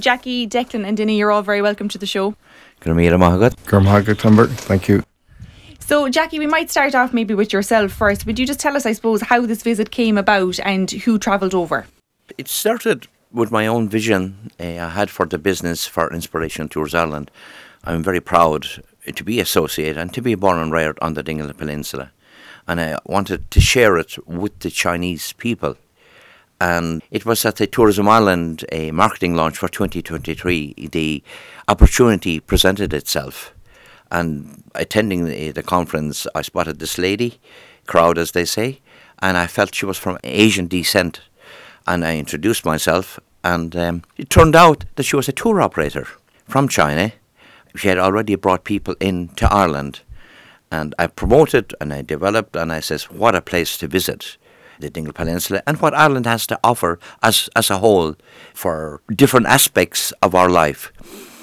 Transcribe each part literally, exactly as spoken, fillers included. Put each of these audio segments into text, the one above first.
Jackie, Declan and Dinny, you're all very welcome to the show. Thank you. So Jackie, we might start off maybe with yourself first. Would you just tell us, I suppose, how this visit came about and who travelled over? It started with my own vision uh, I had for the business for Inspiration Tours Ireland. I'm very proud to be associated and to be born and reared on the Dingle Peninsula. And I wanted to share it with the Chinese people. And it was at the Tourism Ireland a marketing launch for twenty twenty-three. The opportunity presented itself. And attending the, the conference, I spotted this lady, crowd as they say, and I felt she was from Asian descent. And I introduced myself, and um, it turned out that she was a tour operator from China. She had already brought people into Ireland. And I promoted and I developed, and I says, what a place to visit, the Dingle Peninsula, and what Ireland has to offer as, as a whole for different aspects of our life.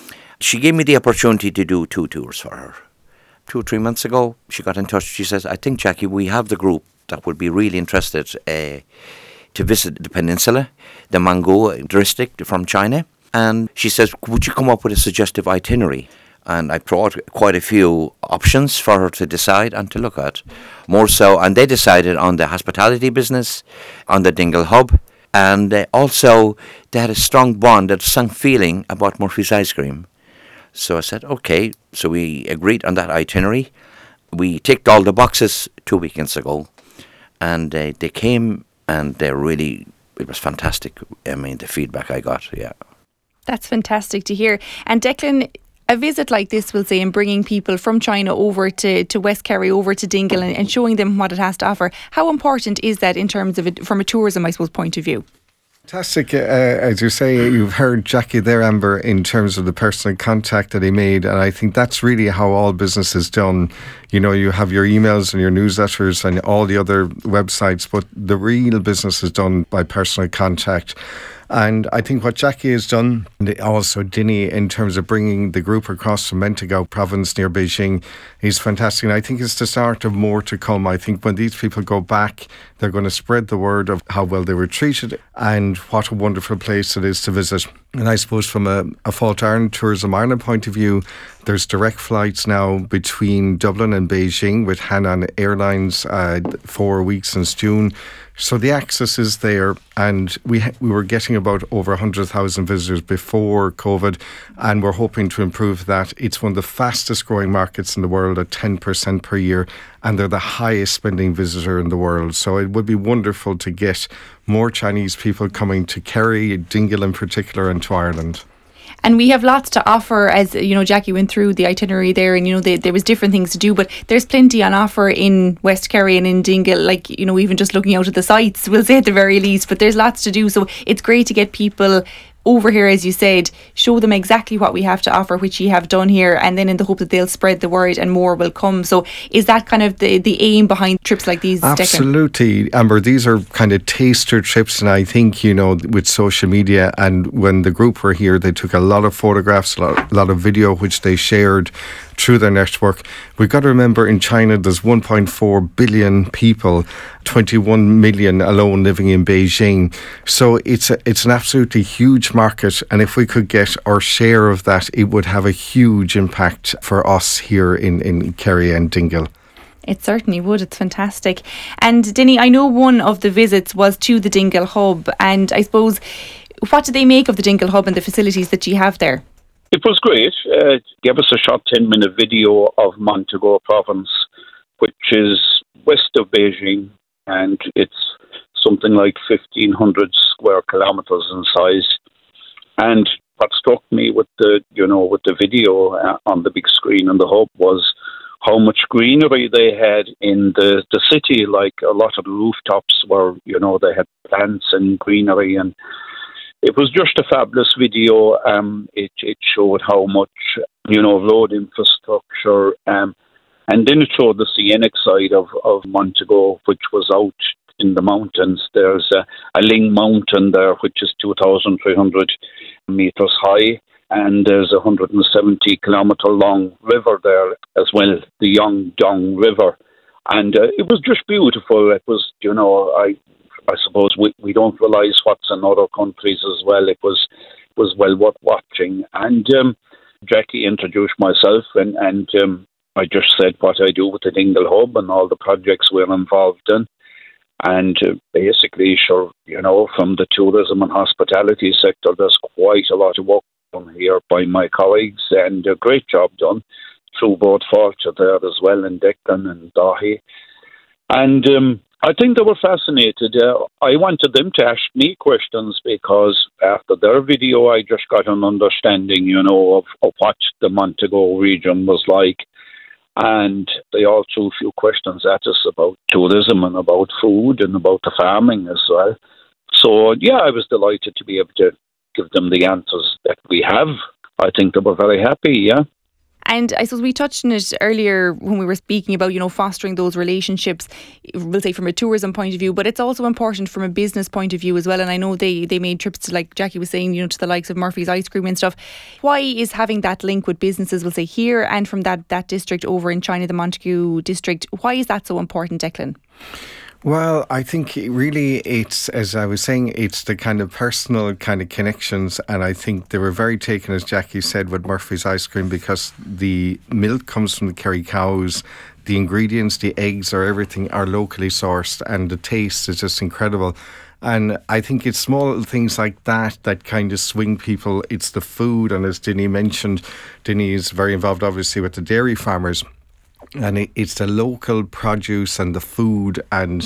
She gave me the opportunity to do two tours for her. Two or three months ago, she got in touch. She says, I think, Jackie, we have the group that would be really interested uh, to visit the peninsula, the Mango district from China. And she says, would you come up with a suggestive itinerary? And I brought quite a few options for her to decide and to look at. More so, and they decided on the hospitality business, on the Dingle Hub, and uh, also they had a strong bond, a strong feeling about Murphy's Ice Cream. So I said, okay, so we agreed on that itinerary. We ticked all the boxes two weekends ago, and uh, they came and they really, it was fantastic. I mean, the feedback I got, yeah. That's fantastic to hear. And Declan, a visit like this, we'll say, and bringing people from China over to, to West Kerry, over to Dingle, and, and showing them what it has to offer, how important is that in terms of it, from a tourism, I suppose, point of view? Fantastic. Uh, as you say, you've heard Jackie there, Amber, in terms of the personal contact that he made. And I think that's really how all business is done. You know, you have your emails and your newsletters and all the other websites, but the real business is done by personal contact. And I think what Jackie has done, and also Dinny, in terms of bringing the group across from Mentagao province near Beijing, is fantastic. And I think it's the start of more to come. I think when these people go back, they're going to spread the word of how well they were treated and what a wonderful place it is to visit. And I suppose from a, a Fault Ireland, Tourism Ireland point of view, there's direct flights now between Dublin and Beijing with Hainan Airlines, uh, four weeks since June. So the access is there, and we ha- we were getting about over one hundred thousand visitors before COVID, and we're hoping to improve that. It's one of the fastest growing markets in the world at ten percent per year, and they're the highest spending visitor in the world. So it would be wonderful to get more Chinese people coming to Kerry, Dingle in particular, and to Ireland. And we have lots to offer, as you know, Jackie went through the itinerary there, and you know, they, there was different things to do, but there's plenty on offer in West Kerry and in Dingle, like, you know, even just looking out at the sites, we'll say at the very least, but there's lots to do. So it's great to get people over here, as you said, show them exactly what we have to offer, which you have done here, and then in the hope that they'll spread the word and more will come. So is that kind of the, the aim behind trips like these? Absolutely, Declan? Amber, these are kind of taster trips, and I think, you know, with social media, and when the group were here, they took a lot of photographs, a lot, a lot of video, which they shared through their network. We've got to remember, in China there's one point four billion people, twenty-one million alone living in Beijing. So it's a, it's an absolutely huge market, and if we could get our share of that, it would have a huge impact for us here in, in Kerry and Dingle. It certainly would. It's fantastic. And Dinny, I know one of the visits was to the Dingle Hub, and I suppose, what do they make of the Dingle Hub and the facilities that you have there? It was great. Uh, it gave us a short ten-minute video of Montego province, which is west of Beijing, and it's something like fifteen hundred square kilometres in size. And what struck me with the, you know, with the video uh, on the big screen in the hub was how much greenery they had in the, the city. Like, a lot of the rooftops were, you know, they had plants and greenery, and it was just a fabulous video. Um, it it showed how much, you know, road infrastructure, um, and then it showed the scenic side of, of Montego, which was out in the mountains. There's a, a Ling Mountain there, which is two thousand three hundred metres high, and there's a one hundred seventy kilometre long river there as well, the Yongdong River. And uh, it was just beautiful. It was, you know, I I suppose we, we don't realise what's in other countries as well. It was was well worth watching. And um, Jackie introduced myself, and, and um, I just said what I do with the Dingle Hub and all the projects we're involved in. And uh, basically, sure, you know, from the tourism and hospitality sector, there's quite a lot of work done here by my colleagues, and a great job done through both Fortune there as well, and Declan and Dahi. And um, I think they were fascinated. Uh, I wanted them to ask me questions because after their video, I just got an understanding, you know, of, of what the Montego region was like. And they all threw a few questions at us about tourism and about food and about the farming as well. So, yeah, I was delighted to be able to give them the answers that we have. I think they were very happy, yeah. And I suppose we touched on it earlier when we were speaking about, you know, fostering those relationships, we'll say from a tourism point of view, but it's also important from a business point of view as well. And I know they, they made trips to, like Jackie was saying, you know, to the likes of Murphy's Ice Cream and stuff. Why is having that link with businesses, we'll say here and from that, that district over in China, the Montague district, why is that so important, Declan? Well, I think really it's, as I was saying, it's the kind of personal kind of connections, and I think they were very taken, as Jackie said, with Murphy's Ice Cream, because the milk comes from the Kerry cows, the ingredients, the eggs or everything are locally sourced, and the taste is just incredible. And I think it's small little things like that that kind of swing people. It's the food, and as Dinny mentioned, Dinny is very involved obviously with the dairy farmers. And it, it's the local produce and the food, and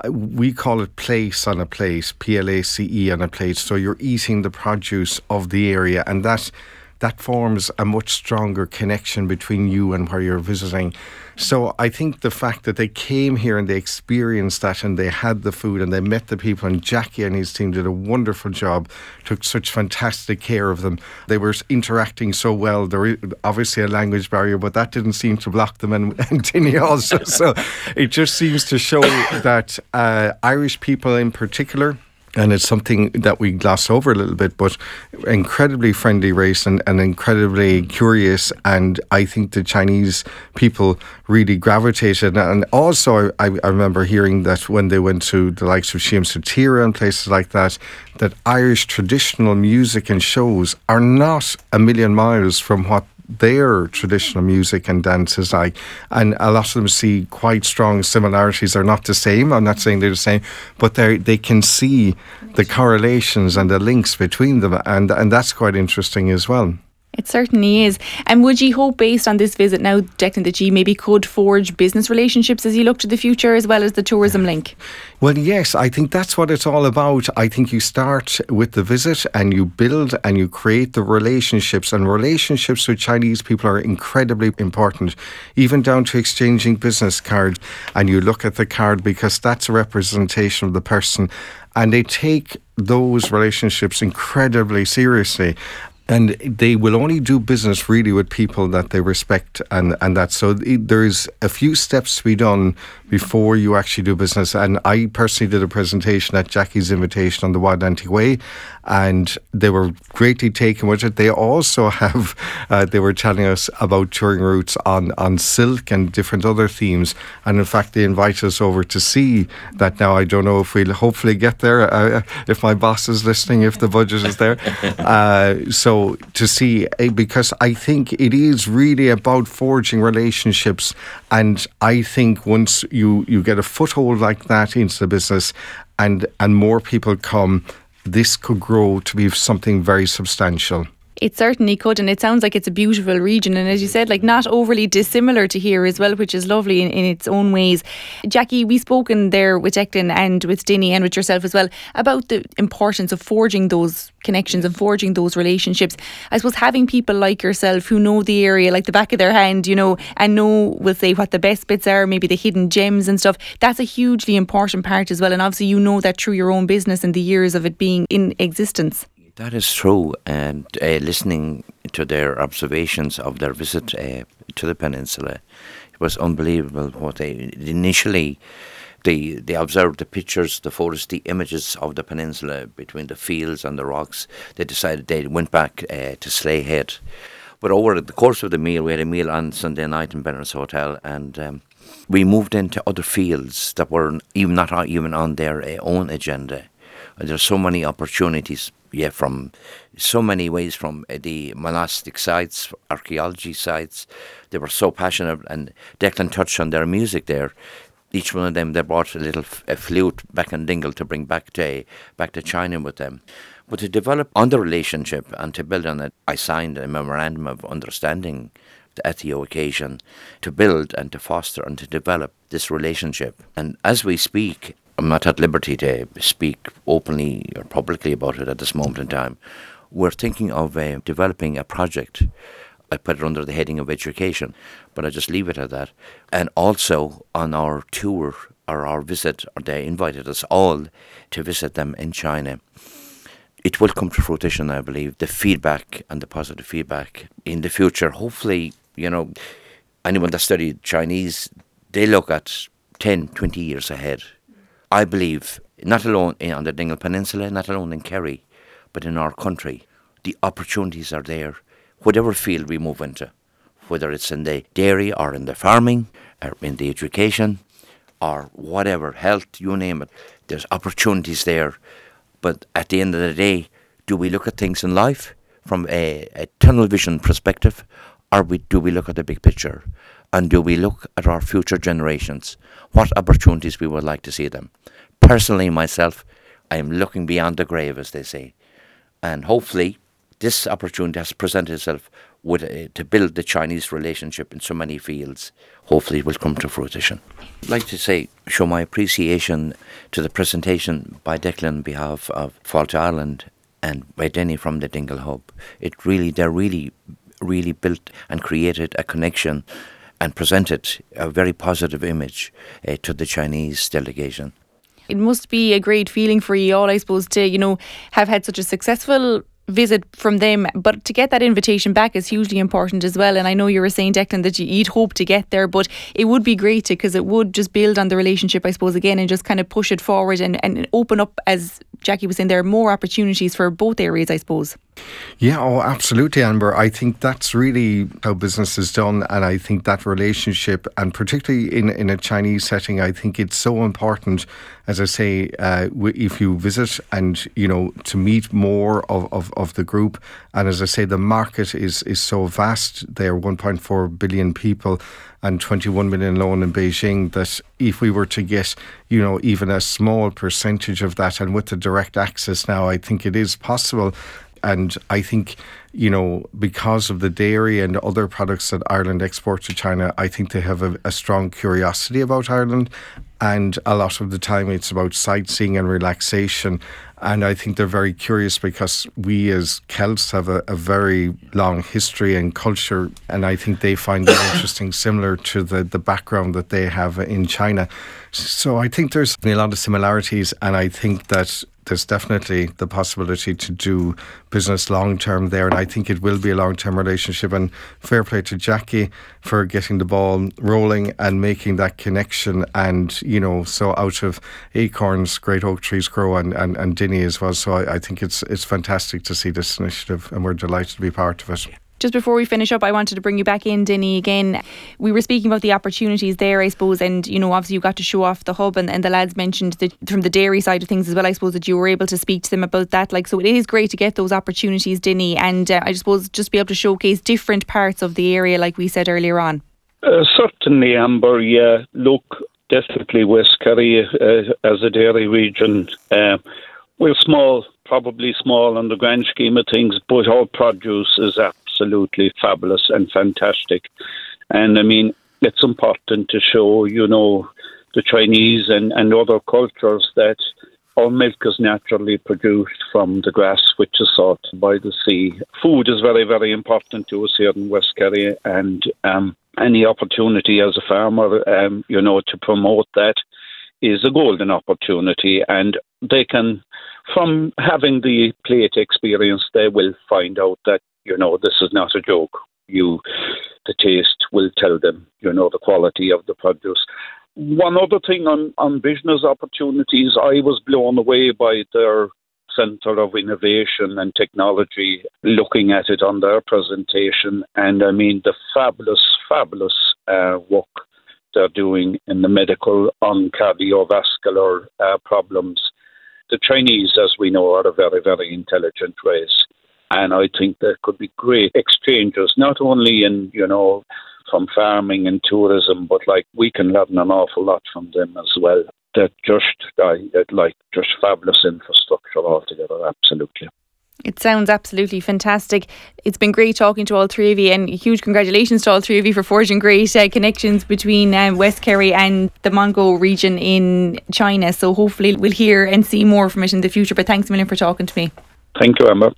we call it place on a plate, P L A C E on a plate. So you're eating the produce of the area, and that that forms a much stronger connection between you and where you're visiting. So I think the fact that they came here and they experienced that and they had the food and they met the people, and Jackie and his team did a wonderful job, took such fantastic care of them. They were interacting so well. There is obviously a language barrier, but that didn't seem to block them, and, and Tinny also. So it just seems to show that uh, Irish people in particular, and it's something that we gloss over a little bit, but incredibly friendly race and, and incredibly curious. And I think the Chinese people really gravitated. And also, I, I remember hearing that when they went to the likes of Siem Satira and places like that, that Irish traditional music and shows are not a million miles from what their traditional music and dance is like, and a lot of them see quite strong similarities. They're not the same, I'm not saying they're the same, but they they can see the correlations and the links between them, and and that's quite interesting as well. It certainly is. And would you hope, based on this visit now, Declan, that you maybe could forge business relationships as you look to the future, as well as the tourism link? Well, yes, I think that's what it's all about. I think you start with the visit and you build and you create the relationships, and relationships with Chinese people are incredibly important, even down to exchanging business cards. And you look at the card because that's a representation of the person, and they take those relationships incredibly seriously. And they will only do business really with people that they respect, and, and that. So there's a few steps to be done before you actually do business. And I personally did a presentation at Jackie's invitation on the Wild Atlantic Way, and they were greatly taken with it. They also have, uh, they were telling us about touring routes on, on silk and different other themes. And in fact, they invited us over to see that. Now, I don't know if we'll hopefully get there, uh, if my boss is listening, if the budget is there. Uh, so to see, because I think it is really about forging relationships. And I think once you, you get a foothold like that into the business, and, and more people come, this could grow to be something very substantial. It certainly could, and it sounds like it's a beautiful region, and as you said, like not overly dissimilar to here as well, which is lovely in, in its own ways. Jackie, we've spoken there with Declan and with Dinny and with yourself as well about the importance of forging those connections and forging those relationships. I suppose having people like yourself who know the area like the back of their hand, you know, and know, we'll say, what the best bits are, maybe the hidden gems and stuff, that's a hugely important part as well. And obviously you know that through your own business and the years of it being in existence. That is true, and uh, listening to their observations of their visit uh, to the peninsula, it was unbelievable what they initially they they observed the pictures, the photos, the images of the peninsula between the fields and the rocks. They decided they went back uh, to Slay Head, but over the course of the meal, we had a meal on Sunday night in Bennett's Hotel, and um, we moved into other fields that were even not even on their uh, own agenda. There's so many opportunities yeah, from so many ways, from uh, the monastic sites, archaeology sites. They were so passionate, and Declan touched on their music there. Each one of them, they brought a little f- a flute back in Dingle to bring back to back to China with them. But to develop on the relationship and to build on it, I signed a memorandum of understanding at the occasion to build and to foster and to develop this relationship. And as we speak, I'm not at liberty to speak openly or publicly about it at this moment in time. We're thinking of uh, developing a project. I put it under the heading of education, but I just leave it at that. And also on our tour or our visit, or they invited us all to visit them in China. It will come to fruition, I believe, the feedback and the positive feedback in the future. Hopefully, you know, anyone that studied Chinese, they look at ten, twenty years ahead. I believe, not alone in, on the Dingle Peninsula, not alone in Kerry, but in our country, the opportunities are there, whatever field we move into, whether it's in the dairy or in the farming or in the education or whatever, health, you name it, there's opportunities there. But at the end of the day, do we look at things in life from a, a tunnel vision perspective, or we, do we look at the big picture? And do we look at our future generations, what opportunities we would like to see them? Personally, myself, I am looking beyond the grave, as they say. And hopefully, this opportunity has presented itself with, uh, to build the Chinese relationship in so many fields. Hopefully it will come to fruition. I'd like to say, show my appreciation to the presentation by Declan on behalf of Fáilte Ireland and by Denny from the Dingle Hub. It really, they really, really built and created a connection and presented a very positive image uh, to the Chinese delegation. It must be a great feeling for you all, I suppose, to, you know, have had such a successful visit from them, but to get that invitation back is hugely important as well. And I know you were saying, Declan, that you'd hope to get there, but it would be great to, because it would just build on the relationship, I suppose, again, and just kind of push it forward and, and open up, as Jackie was saying, there are more opportunities for both areas, I suppose. Yeah, oh, absolutely, Amber. I think that's really how business is done, and I think that relationship, and particularly in, in a Chinese setting, I think it's so important, as I say, uh, if you visit and, you know, to meet more of, of, of the group. And as I say, the market is, is so vast. There are one point four billion people and twenty-one million alone in Beijing, that if we were to get, you know, even a small percentage of that, and with the direct access now, I think it is possible. And I think, you know, because of the dairy and other products that Ireland exports to China, I think they have a, a strong curiosity about Ireland. And a lot of the time it's about sightseeing and relaxation. And I think they're very curious because we as Celts have a, a very long history and culture. And I think they find it interesting, similar to the, the background that they have in China. So I think there's a lot of similarities. And I think that there's definitely the possibility to do business long term there, and I think it will be a long term relationship. And fair play to Jackie for getting the ball rolling and making that connection. And, you know, so out of acorns, great oak trees grow, and, and, and Dinny as well. So I, I think it's it's fantastic to see this initiative, and we're delighted to be part of it. Just before we finish up, I wanted to bring you back in, Dinny, again. We were speaking about the opportunities there, I suppose, and, you know, obviously you got to show off the hub, and, and the lads mentioned that from the dairy side of things as well, I suppose, that you were able to speak to them about that. Like, so it is great to get those opportunities, Dinny, and uh, I suppose just be able to showcase different parts of the area, like we said earlier on. Uh, certainly, Amber, yeah. Look, definitely West Kerry uh, as a dairy region. Uh, we're small, probably small in the grand scheme of things, but our produce is absolutely fabulous and fantastic. And I mean, it's important to show, you know, the Chinese and, and other cultures that our milk is naturally produced from the grass, which is sought by the sea. Food is very, very important to us here in West Kerry, and um, any opportunity as a farmer, um, you know, to promote that is a golden opportunity. And they can, from having the plate experience, they will find out that, you know, this is not a joke. You, the taste will tell them, you know, the quality of the produce. One other thing on, on business opportunities, I was blown away by their Centre of Innovation and Technology, looking at it on their presentation. And I mean, the fabulous, fabulous uh, work they're doing in the medical on cardiovascular uh, problems. the Chinese, as we know, are a very, very intelligent race. And I think there could be great exchanges, not only in, you know, from farming and tourism, but like we can learn an awful lot from them as well. They're just, uh, like, just fabulous infrastructure altogether, absolutely. It sounds absolutely fantastic. It's been great talking to all three of you, and huge congratulations to all three of you for forging great uh, connections between um, West Kerry and the Mongou region in China. So hopefully we'll hear and see more from it in the future. But thanks a million for talking to me. Thank you, Emma.